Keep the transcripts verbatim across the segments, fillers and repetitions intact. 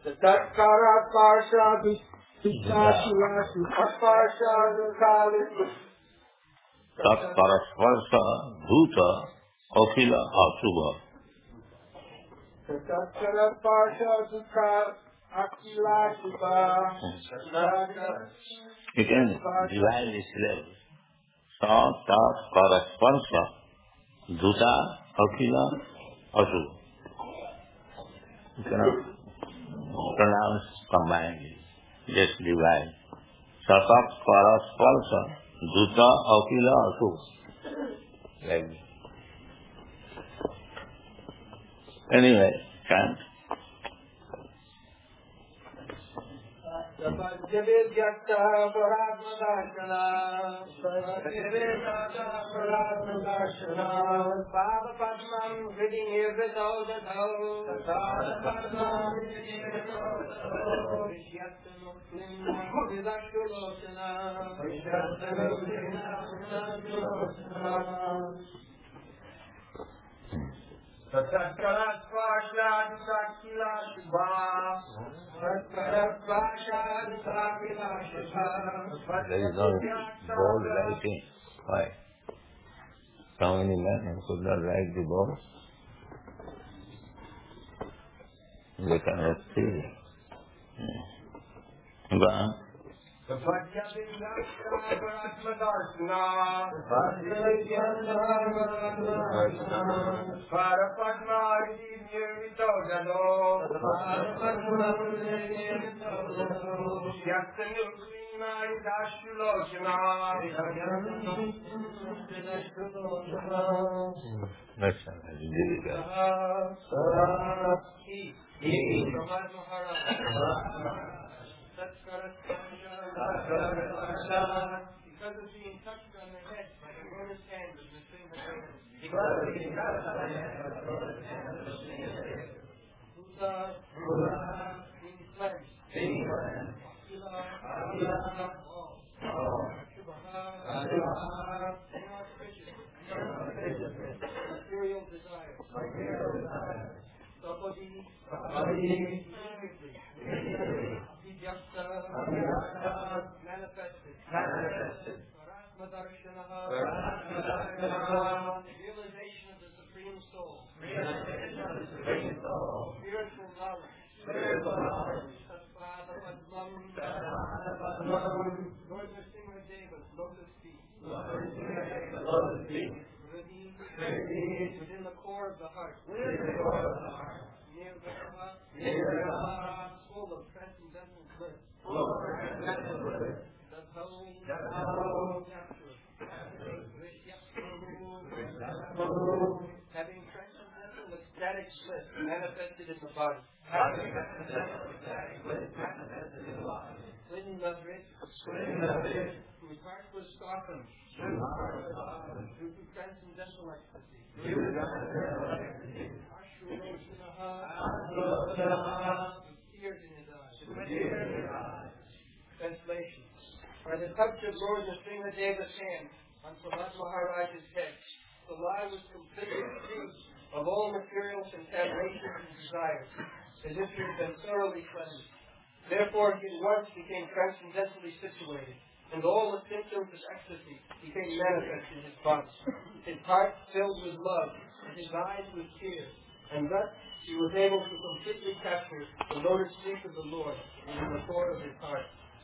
Tatkara Pasha Vishashirashi Pasha Kali Tatparasparsa Bhuta Akhila Asubha. Tatkara Pasha Dukha Akila Shiva. You can divide this level. Sa Tatparasparsa Bhuta Akhila Asubha. You cannot pronounce combined. Just divide. Satak Parasparsa Duta Akila Asubha. Like this. Anyway, chant. Javid Yakta Paratma Darshana Javid Yakta Paratma Darshana Baba Padman Hridim Irvito Dadho Baba Padman Hridim Irvito Dadho Vishyakta Muslim Vidashulosana Vishyakta Muslim Vidashulosana Tatkarat Pasha Sakila Shubha Tatkarat Pasha Sakila Shubha. There is no board writing. Why? So many men could not write the board. They cannot see it. Hmm. Go on. The Padyabin Yakta Paratma Darshana Padyabin Yakta Paratma Darshana Parapadma Hridim Irvito Dadho Parapadma Hridim Irvito Dadho Vishyakta Nuklina Vidashulosana Vidashulosana. Next time, I will give it back. He, he, Brahma Maharaj. Tatkarat Pasha, because it's being touched on the head by the lotus hand of the thing that Buddha, being cleansed, being cleansed, Akila, all, Shubha, inauspicious, material desires, Sapadi, manifested, manifested, Paratma Darshana, realization of the Supreme Soul, realization of the Supreme Soul, spiritual knowledge, spiritual knowledge, Tattva Padmam, Lord Nrsimhadeva's lotus feet, lotus feet, within the core of the heart, within the core of the heart, near Nirvana, full of transcendental bliss. Full of transcendental bliss. That's how we capture it. Having transcendental ecstatic bliss manifested in the body. Having transcendental ecstatic bliss manifested in the body. When the rich, whose heart was softened, due to transcendental ecstasy. Tears in his eyes. Translation. By the touch of Lord Nrsimhadeva's hand on Prahlad Maharaj's head, the lie was completely free of all material contaminations and desires, as if he had been thoroughly cleansed. Therefore, he at once became transcendentally situated, and all the symptoms of ecstasy became manifest in his body. His heart filled with love, and his eyes with tears, and thus he was able to completely capture the lotus feet of the Lord in the core of his heart.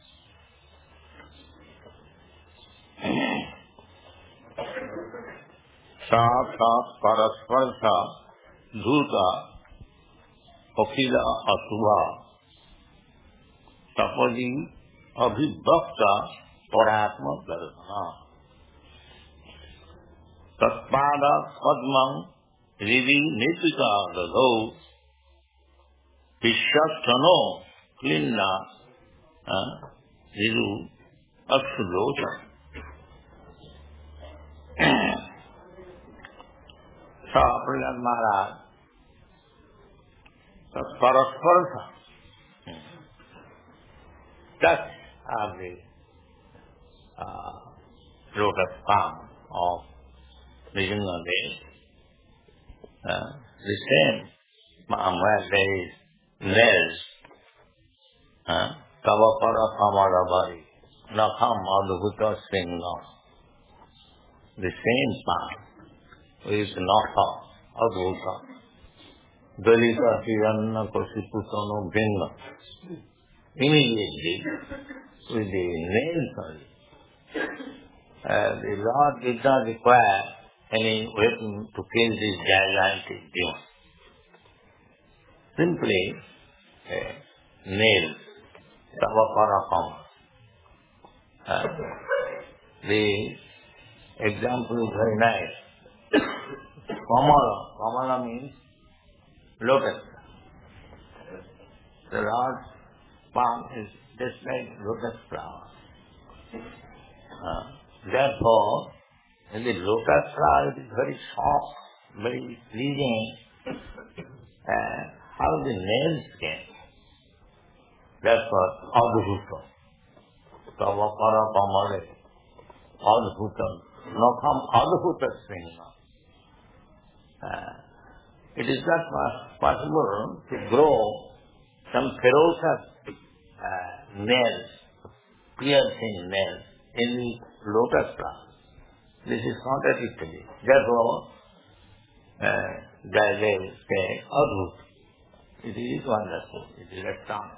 Sat Sat Parasparsa Dhuta Akhila Asubha Tapadi Abhibhakta Paratma Darshana Tatpada Padmam Rivi Nipika Dadho Vishyastano Klina Viru Akshulosana. So, Prahlad Maharaj, so Parasparsa, touch of the uh, lotus palm of Vijnanadeva. Uh, the same palm where there is nails Tavapara Kamarabari, Nakam Adhuta Singha. The same plant is Naka Adhuta. Dalita Hiranna Kosiputano Bhinga. Immediately, with the nails on it, uh, the Lord did not require any weapon to kill this gigantic demon. Simply a nail, Tavaparakam. Uh, the example is very nice. Kamala. Kamala means lotus. The Lord's palm is just like lotus flower. Uh, therefore, in the lotus flower it is very soft, very pleasing. Uh, how the nails came. Therefore, Adhuta. Tavapara Kamale. Adhuta. Nakam Adhuta Singha. Uh, it is not possible to grow some ferocious uh, nails, piercing nails in the lotus flower. This is contradictory. Therefore, uh, they say, Adhut. It is wonderful. It is astounding.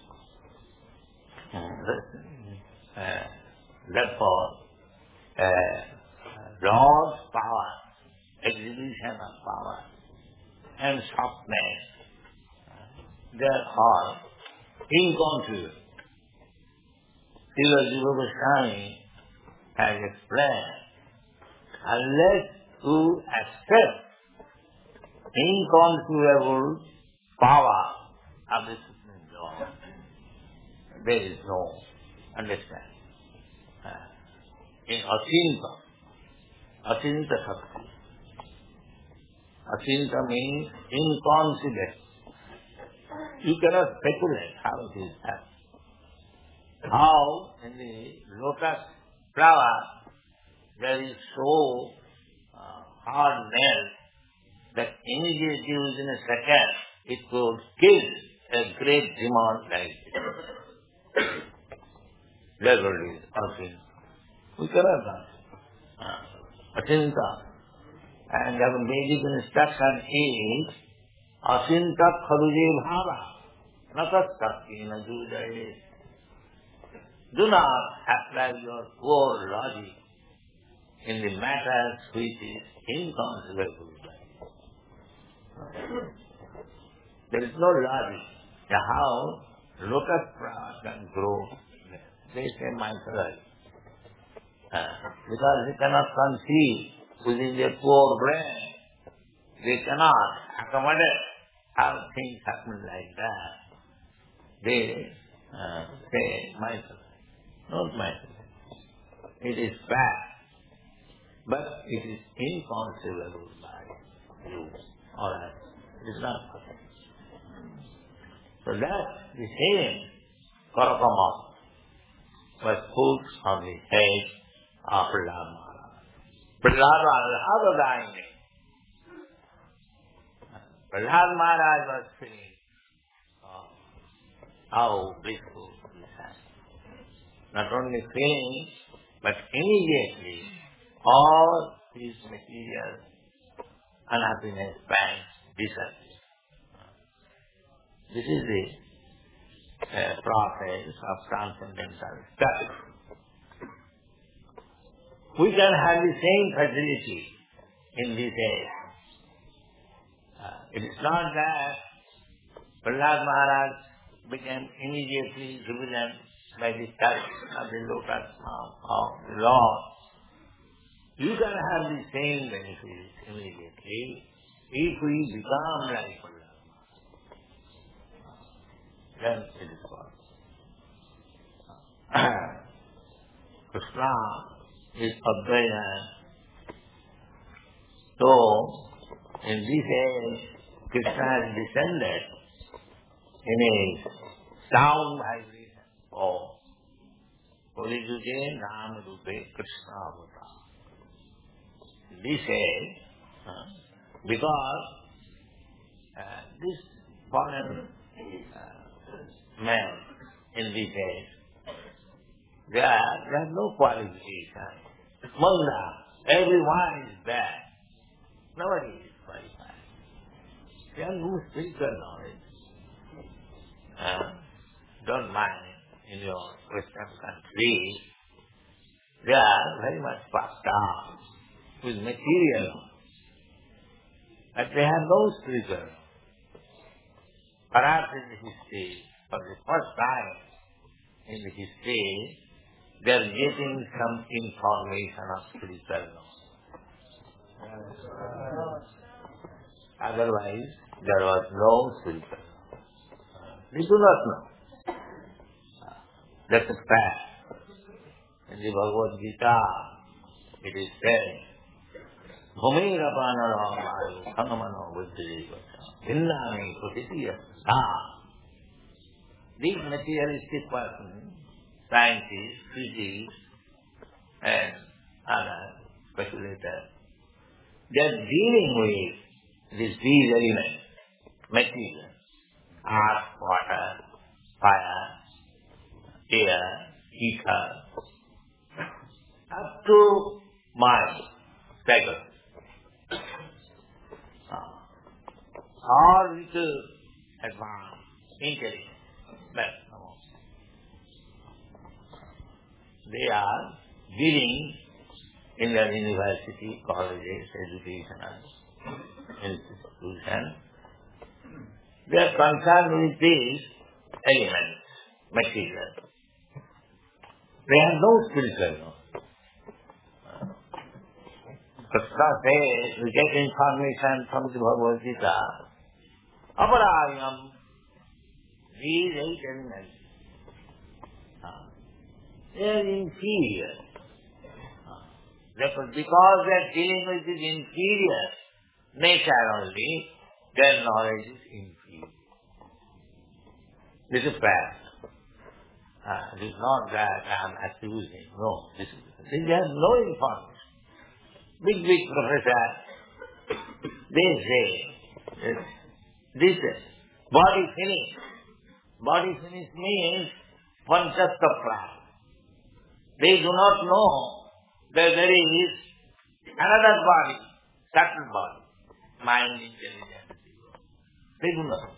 Uh, therefore, uh, Lord's power, exhibition of power, and softness, they are all inconceivable. Srila Jiva Goswami has explained, unless you accept inconceivable power of the Supreme Lord, there is no understanding. Uh, in Achinta, Achinta Shakti. Achinta means inconceivable. You cannot speculate how it is happening. How in the lotus flower there is so uh, hard nail that immediately within a second it could kill a great demon like this. That is Achinta. We cannot do uh, Achinta. And the basic instruction is Achinta Kharuje Bhava Natasakti Najudaye. Do not apply your poor logic in the matters which is inconceivable. There is no logic how lotus flower can grow. They say mythology. Uh, because they cannot conceive within their poor brain. They cannot accommodate how things happen like that. They uh, say mythology. Not mythology. It is fact. But it is inconceivable by you or us. It is not possible. So that the same Karakama was put on the head of Prahlad Maharaj. Prahlad Maharaj, how the dying day. Prahlad Maharaj was feeling oh, how blissful he has. Not only feeling, but immediately all his material unhappiness pangs disappear. This is the uh, process of transcendental study. We can have the same facility in this age. Uh, it is not that Prahlad Maharaj became immediately jubilant by the touch of the lotus of the Lord. You can have the same benefit immediately if we become like Prahlad. Then it is possible. Krishna is Advaita. So, in this age, Krishna has descended in a sound vibration. Oh, Koliyuge Nam Rupe Krishna Avatar. This age, uh, because uh, this fallen uh, man in detail. There are, there are no qualification. Munda, everyone is there. Nobody is qualified. They are no spiritual knowledge. Uh, don't mind, in your Western country, they are very much puffed up with material knowledge. But they have no spiritual knowledge. Perhaps in the history, for the first time in the history, they are getting some information of spiritual knowledge. Otherwise, there was no spiritual knowledge. We do not know. That's a fact. In the Bhagavad Gita, it is said, Bhumir apanaro vayu khanamano buddhirivata vinnami protitiyasa. These materialistic persons, scientists, physicists, and other speculators, they are dealing with these these elements, material, earth, water, fire, air, ether, up to mind, psychology. Or little advanced intelligence. That's the most. They are dealing in their university, colleges, educational institutions. They are concerned with these elements, material. They have no spiritual knowledge. Krishna says, we get information from the Bhagavad Gita. Aparayam, these eight elements, they are inferior. Therefore, because they are dealing with this inferior nature only, their knowledge is inferior. This is fact. Uh, it is not that I am accusing. No, this is, they have no information. Big, big professor, they say, this is body finish. Body finish means panchastha prana. They do not know that there is another body, subtle body, mind, intelligence. They do not know.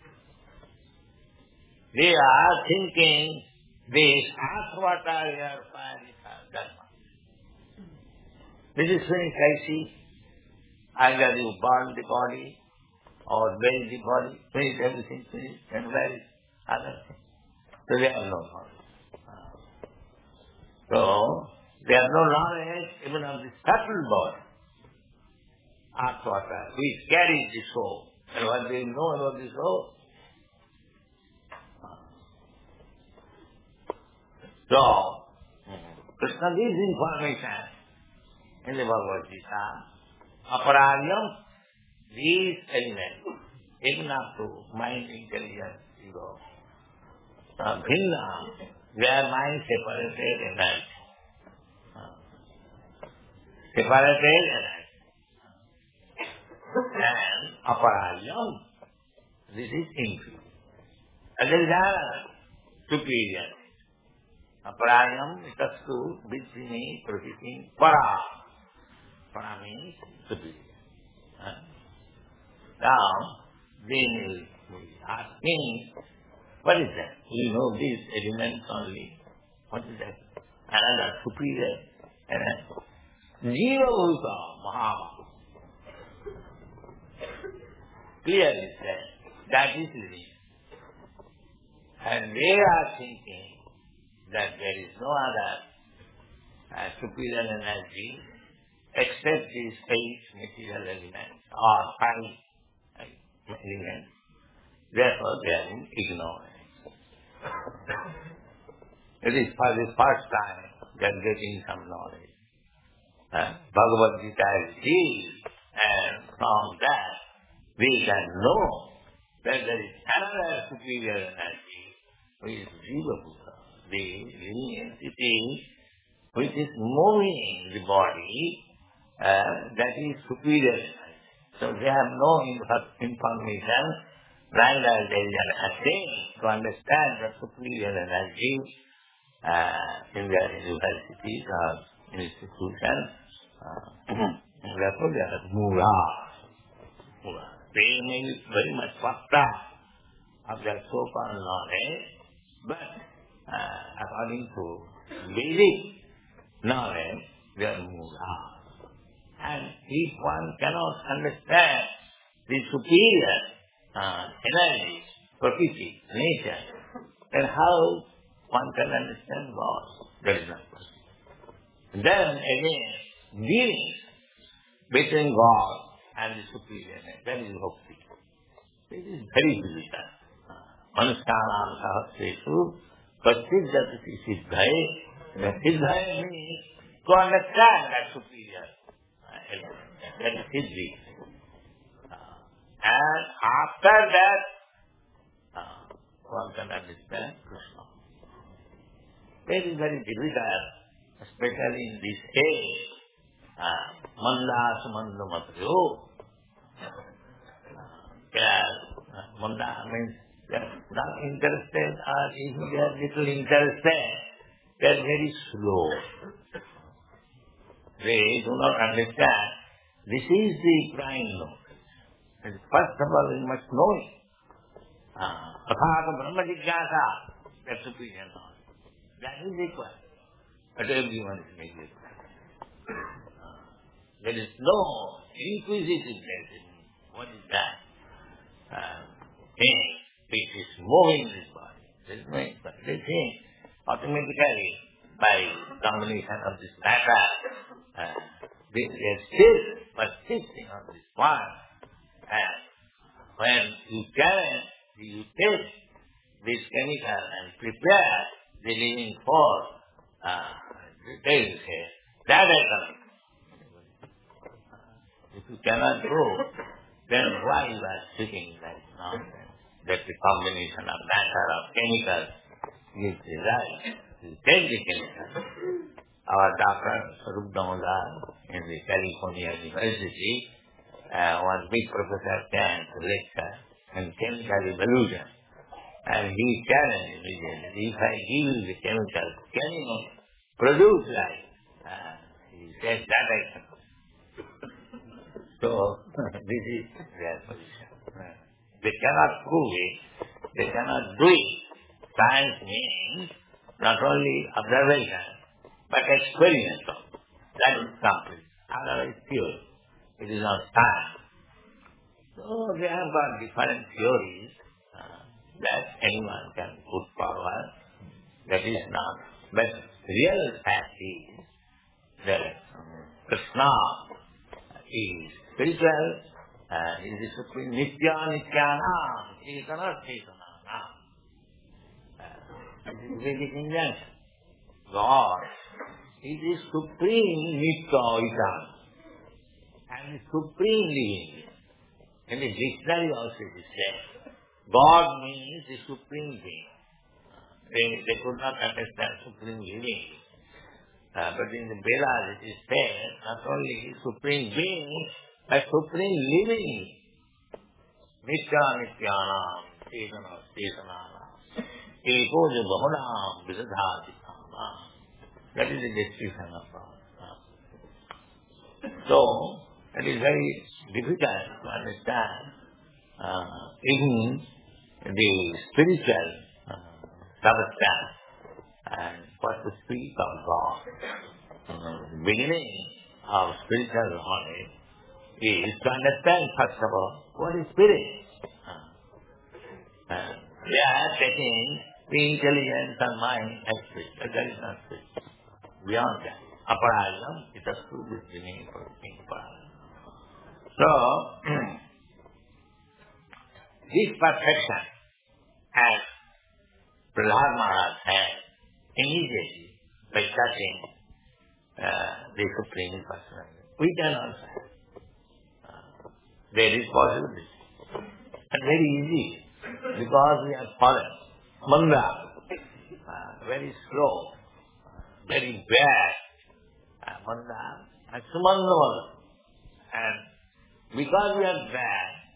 They are thinking this earth, water, air, fire, dharma. This is finished, I see. Either you burn the body or bury the body, finish everything, finish, and where is other thing? So they have no knowledge. So, they have no knowledge even of the subtle body, earth, water, which carries the soul. And what they know about the soul? So, Krishna gives information in the Bhagavad Gita. Aparayam, these elements, even up to mind, intelligence, ego, uh, bhinna, their mind separated energy. Uh, separated energy. And aparayam, this is inferior. And there is another superior. Aparayam, tastu, vidhini, prakriti, para. Para means superior. Uh, now, then you will ask me, what is that? You know these elements only. What is that? Another superior. Another. Jiva Bhuta Mahava. Clearly said, that is living. And they are thinking that there is no other uh, superior energy except these eight material elements or five uh, elements. Therefore, they are in ignorance. It is for the first time they are getting some knowledge. Uh, Bhagavad Gita is deep, and from that we can know that there is another superior energy which is Jiva Bhuta, the living entity which is moving the body, uh, that is superior energy. So they have no information Rather, there is an attempt to understand the superior energy uh, in their universities or institutions. Uh, therefore, they are mula. mula. They may be very much fucked up of their so-called knowledge, but uh, according to Vedic knowledge, they are mula. And if one cannot understand the superior uh, energy, prakriti, nature, then how one can understand God? That is not possible. Then again, dealing between God and the superior nature, that is bhakti. It is very difficult. Manuskanam sahasresu prasidhyati siddhaye. The siddhaye means to understand that superior element, that is siddhi. And after that, uh, one can understand Krishna. It is very difficult, especially in this age. Uh, Manda sumanda matyo. Manda means they are not interested, or even they are little interested. They are very slow. They do not understand. This is the prime knowledge. First of all, we must know it. Pathaka Brahma Jigyasa, that's superior knowledge. That is required. But everyone is making it. There is no inquisitiveness in what is that uh, thing which is moving this body. There is no inquiry. They think automatically by combination of this matter, uh, they are still persisting on this point. And when you challenge, you take this chemical and prepare the living force, uh, they will say, that I cannot. If you cannot do, then why you are speaking like nonsense? That the combination of matter of chemicals gives result. You take the chemical. Our doctor, Sarup Damodar, in the California University, Uh, one big professor came to lecture on chemical evolution. And he challenged me, if I give you the chemicals, can you produce life? Uh, he said that I can. So, this is their position. Uh, they cannot prove it, they cannot do it. Science means not only observation, but experience of it. That is complete. Otherwise, pure. It is not science. So they have got different theories uh, that anyone can put forward. That is not. But real fact is that um, Krishna is spiritual, uh, he is the supreme Nitya Nityanam, Chetana Chetananam. This is Vedic injunction. God is the supreme Nitya Eternal. And the supreme being. In the dictionary also it is said, God means the supreme being. They, they could not understand supreme being. Uh, but in the Vedas it is said, not only supreme being, but supreme living. Nitya Nityanam, Chetana Chetananam, Eko jo Bahunam, Vidadhatikanam. That is the description of God. So, it is very difficult to understand uh, even the spiritual uh, substance and what to speak of God. Uh, the beginning of spiritual knowledge is to understand first of all what is spirit. Uh, uh, we are taking the intelligence and mind as spirit, but that is not spirit. Beyond that, aparayam itastu buddhini parayam. So, this perfection, as Prahlad Maharaj had immediately by touching uh, the Supreme Personality, we can also have. Uh, there is possibility. And very easy, because we are fallen. Manda, uh, very slow, uh, very bad. Uh, Manda, and Sumanda. And because we are bad,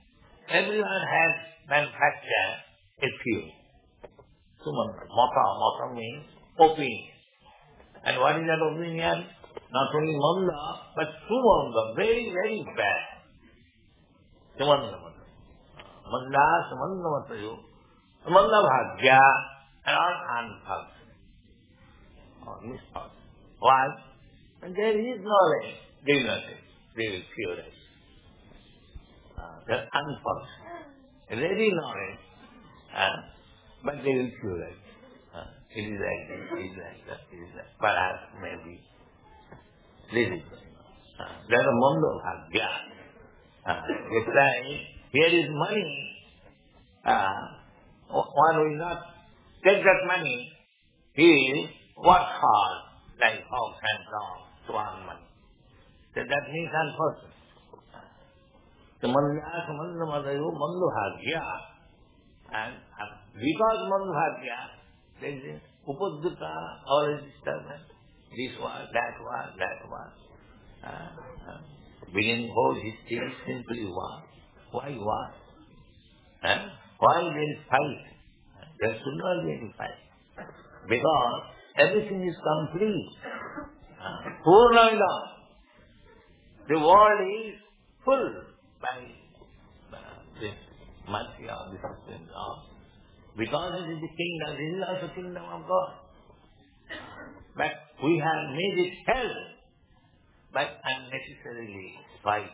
everyone has manufactured a few. Sumandra, mata, mata means opinion. And what is that opinion? Not only manda, but sumandra, very, very bad. Sumandra mata. Manda, sumandra mata yo. Manda bhagya, and all unthoughts. Or misthoughts. Why? And there is knowledge. They will not take. They will cure it. Uh, they are unfortunate. Ready knowledge, uh, but they will cure it. Uh, it is like this, it is like that, it is like perhaps, maybe. This is uh, there is a mando bhagya. Uh, it's like, here is money. Uh, one will not take that money. He will work hard, like hogs and dogs, to earn money. So that means unfortunate. So manda, manda, manda, you manda bhagya. And, and because manda bhagya, there is upadduta, or a disturbance. This was, that was, that was. Uh, uh, beginning whole history simply was. Why was? Uh, why there is fight? Uh, there should not be any fight. Because everything is complete. Uh, Purnamida. The world is full by uh, this mercy of the Supreme Lord. Because it is the kingdom, this is also the kingdom of God. But we have made it hell by unnecessarily fight.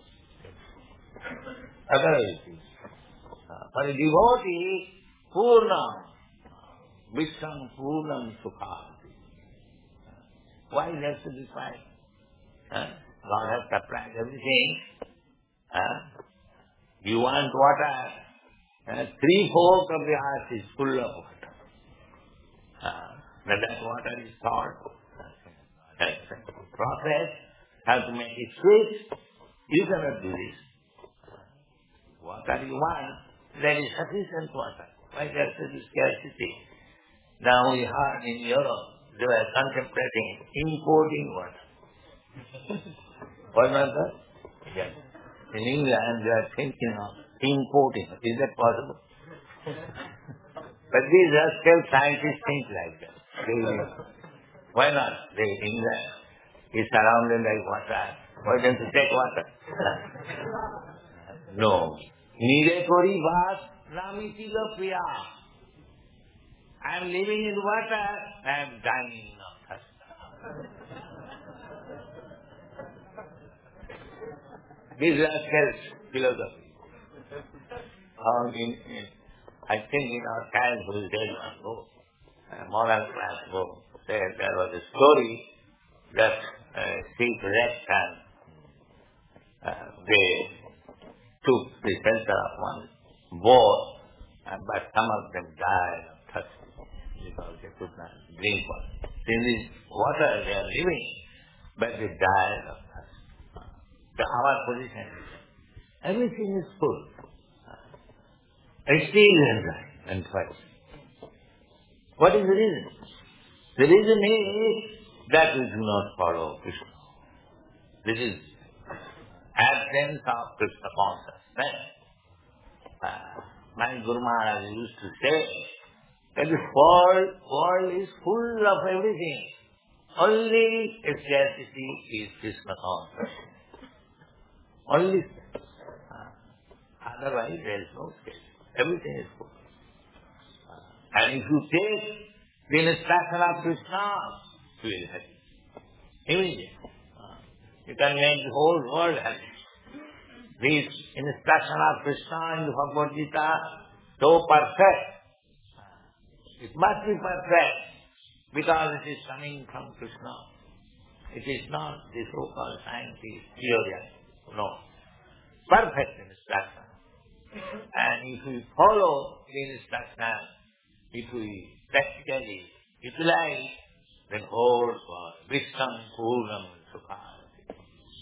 Otherwise, uh, for a devotee, Purnam, Vishram Purnam Sukha. Why there should be fight? Huh? God has supplied everything. Huh? You want water? Uh, three-fourths of the earth is full of water. Uh, but that water is salt. Process, how to make it sweet. You cannot do this. Water you want, there is sufficient water. Why there should be scarcity? Now we heard in Europe, they were contemplating importing water. What was that? Yes. In England, they are thinking of importing. Is that possible? But these are still scientists think like that. They, why not? They, England is surrounded by water. Why don't you take water? No. Nire kori vas nami tila priya. I am living in water, I am dying of thirst. These are self-philosophy. Um, in, in, I think in our childhood days ago, uh, moral class ago, there, there was a story that uh, Sikh rector, uh, they took the shelter of one boar, uh, but some of them died of thirst because they could not drink water. In this water they are living, but they died of thirst. So our position is, everything is full. It's still enjoy and fight. What is the reason? The reason is that we do not follow Krishna. This is absence of Krishna consciousness. Uh, my Guru Maharaj used to say that the world, world is full of everything. Only a scarcity is Krishna consciousness. Only uh, otherwise there is no scarcity. Everything is full. Uh, and if you take the instruction of Krishna, you will happy. Immediately. Uh, you can make the whole world happy. This instruction of Krishna in the Bhagavad Gita, so perfect. Uh, it must be perfect because it is coming from Krishna. It is not the so-called scientist theory. No. Perfect instruction. And if we follow the instruction, if we practically utilize, then whole world, Vishtam Purnam Sukha.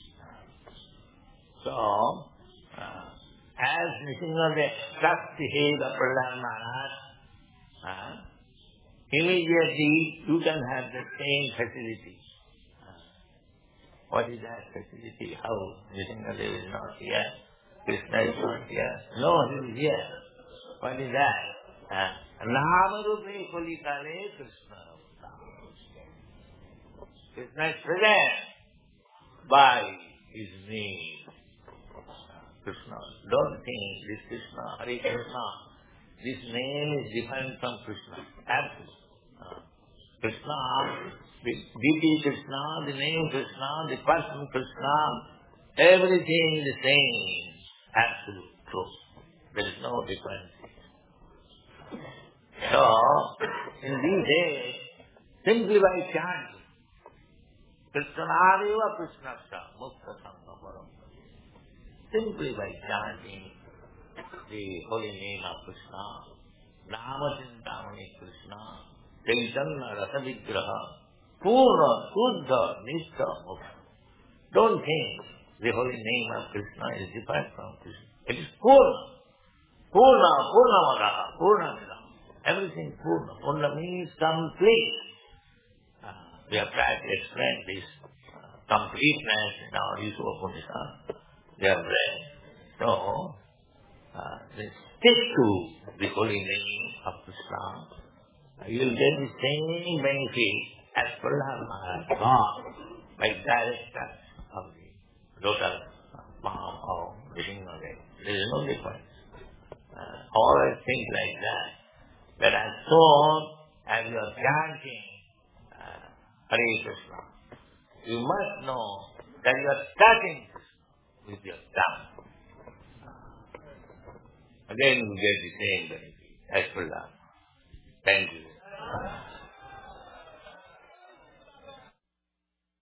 So, uh, as Nrsimhadev struck the head of Prahlad Maharaj, uh, immediately you can have the same facility. Uh, what is that facility? How Nrsimhadev is not here? Krishna is not here. No, he is here. What is that? Uh, Namarupe Kolikale Krishna. Krishna is present by his name. Krishna. Don't think this Krishna, Hare Krishna. This name is different from Krishna. Absolutely. Uh, Krishna, the deity Krishna, the name Krishna, the person Krishna, everything is the same. Absolute truth. There is no difference. So, in these days, simply by chanting, Krishnadeva Krishnasya Mukta Sangha Param. Simply by chanting the holy name of Krishna, Namachintamani Krishna, Chaitanya Rasa Vigraha, Purna, Suddha, Nishtha, Mukta. Don't think the holy name of Krishna is different from Krishna. It is Purna. Purna, Purnamadaha, Purnamidam. Everything Purna. Purna means complete. Uh, we have tried to explain this uh, completeness in our Isha Upanishad. They have read. So, uh, they stick to the holy name of Krishna. You will get the same benefit as Prahlad Maharaj got by direct touch of the lotus palm or the ring of it. There is no difference. Uh, always think like that. That as soon as you are chanting uh, Hare Krishna, you must know that you are touching with your tongue. Uh, again you get the same benefit as Prahlad. Thank you.